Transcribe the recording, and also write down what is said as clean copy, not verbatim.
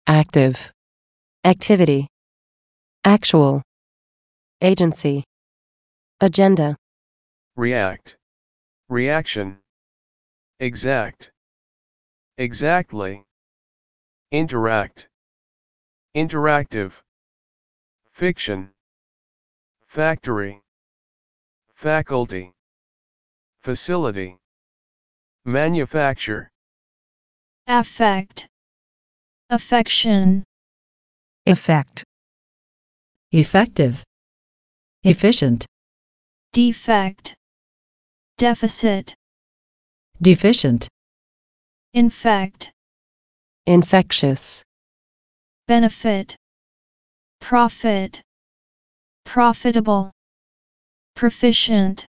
active, activity, actual, agency, agenda, react, reaction, exact, exactly, interact, interactive, fiction, factory, faculty, facility, manufacture, affect, affection, effect, effective, efficient, defect, deficit, deficient, infect, infectious, benefit, profit, profitable, proficient,